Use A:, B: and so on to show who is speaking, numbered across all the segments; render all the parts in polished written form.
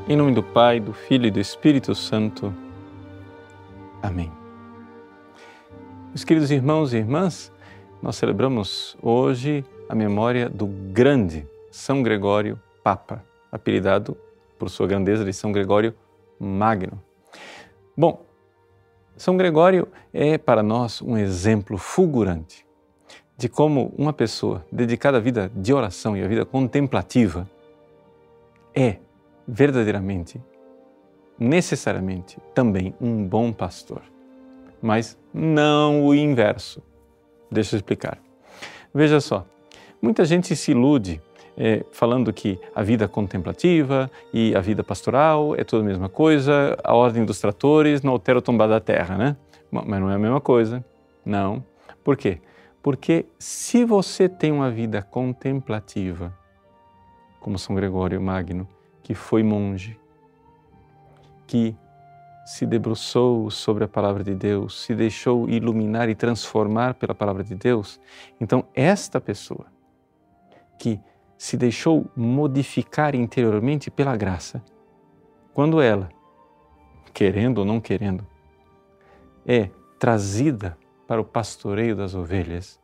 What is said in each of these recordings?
A: Em nome do Pai, do Filho e do Espírito Santo. Amém. Meus queridos irmãos e irmãs, nós celebramos hoje a memória do grande São Gregório Papa, apelidado por sua grandeza de São Gregório Magno. Bom, São Gregório é para nós um exemplo fulgurante de como uma pessoa dedicada à vida de oração e à vida contemplativa é verdadeiramente, necessariamente, também um bom pastor. Mas não o inverso. Deixa eu explicar. Veja só, muita gente se ilude falando que a vida contemplativa e a vida pastoral é tudo a mesma coisa, a ordem dos tratores não altera o tombar da terra, né? Bom, mas não é a mesma coisa, não. Por quê? Porque se você tem uma vida contemplativa, como São Gregório Magno, que foi monge, que se debruçou sobre a palavra de Deus, se deixou iluminar e transformar pela palavra de Deus, então esta pessoa que se deixou modificar interiormente pela graça, quando ela, querendo ou não querendo, é trazida para o pastoreio das ovelhas,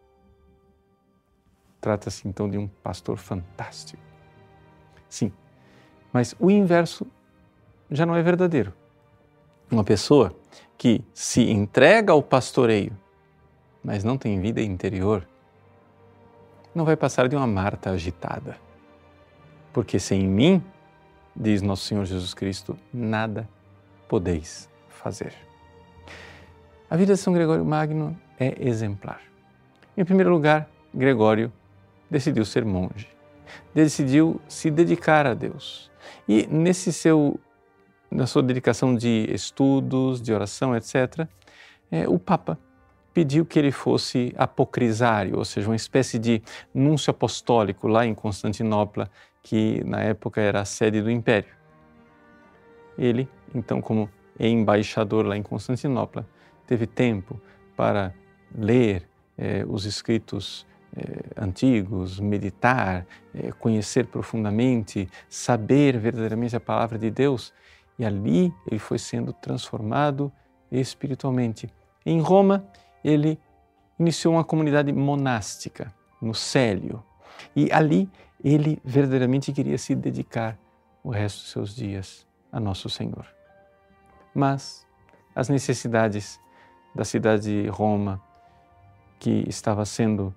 A: trata-se então de um pastor fantástico. Sim, mas o inverso já não é verdadeiro. Uma pessoa que se entrega ao pastoreio, mas não tem vida interior, não vai passar de uma Marta agitada. Porque sem mim, diz nosso Senhor Jesus Cristo, nada podeis fazer. A vida de São Gregório Magno é exemplar. Em primeiro lugar, Gregório decidiu ser monge. Decidiu se dedicar a Deus. E na sua dedicação de estudos, de oração, etc., o Papa pediu que ele fosse apocrisário, ou seja, uma espécie de núncio apostólico lá em Constantinopla, que na época era a sede do Império. Ele, então, como embaixador lá em Constantinopla, teve tempo para ler os escritos antigos, meditar, conhecer profundamente, saber verdadeiramente a palavra de Deus, e ali ele foi sendo transformado espiritualmente. Em Roma, ele iniciou uma comunidade monástica, no Célio, e ali ele verdadeiramente queria se dedicar o resto dos seus dias a Nosso Senhor. Mas as necessidades da cidade de Roma, que estava sendo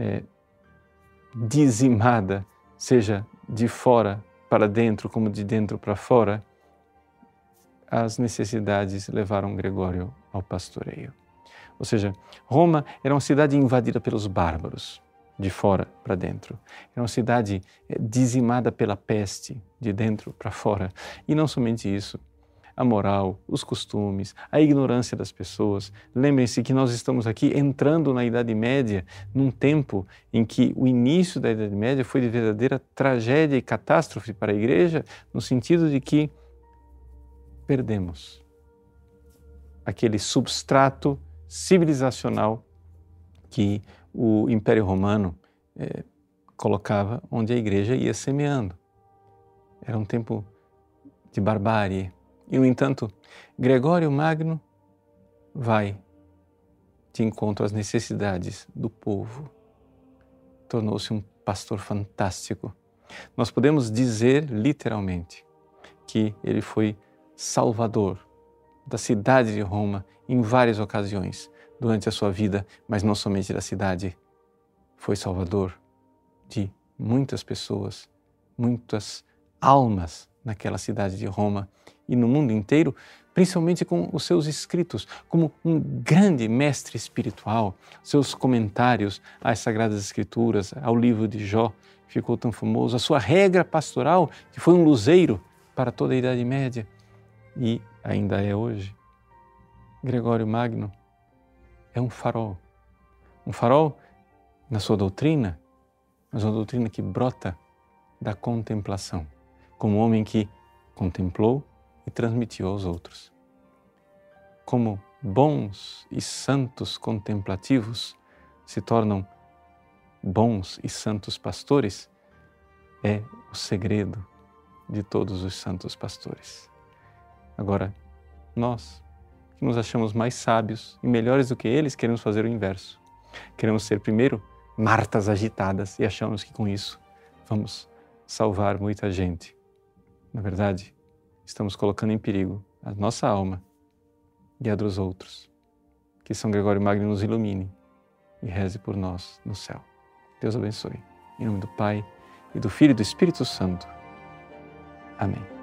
A: dizimada, seja de fora para dentro como de dentro para fora, as necessidades levaram Gregório ao pastoreio. Ou seja, Roma era uma cidade invadida pelos bárbaros, de fora para dentro. Era uma cidade dizimada pela peste, de dentro para fora. E não somente isso, a moral, os costumes, a ignorância das pessoas. Lembrem-se que nós estamos aqui entrando na Idade Média, num tempo em que o início da Idade Média foi de verdadeira tragédia e catástrofe para a Igreja, no sentido de que perdemos aquele substrato civilizacional que o Império Romano colocava onde a Igreja ia semeando. Era um tempo de barbárie. E, no entanto, Gregório Magno vai de encontro às necessidades do povo. Tornou-se um pastor fantástico. Nós podemos dizer, literalmente, que ele foi salvador da cidade de Roma em várias ocasiões durante a sua vida, mas não somente da cidade. Foi salvador de muitas pessoas, muitas almas naquela cidade de Roma e no mundo inteiro, principalmente com os seus escritos, como um grande mestre espiritual, seus comentários às Sagradas Escrituras, ao livro de Jó, que ficou tão famoso, a sua regra pastoral, que foi um luzeiro para toda a Idade Média e ainda é hoje. Gregório Magno é um farol na sua doutrina, mas uma doutrina que brota da contemplação, como um homem que contemplou e transmitiu aos outros. Como bons e santos contemplativos se tornam bons e santos pastores, é o segredo de todos os santos pastores. Agora, nós, que nos achamos mais sábios e melhores do que eles, queremos fazer o inverso. Queremos ser primeiro Martas agitadas e achamos que com isso vamos salvar muita gente. Na verdade, estamos colocando em perigo a nossa alma e a dos outros. Que São Gregório Magno nos ilumine e reze por nós no céu. Deus abençoe. Em nome do Pai, e do Filho e do Espírito Santo. Amém.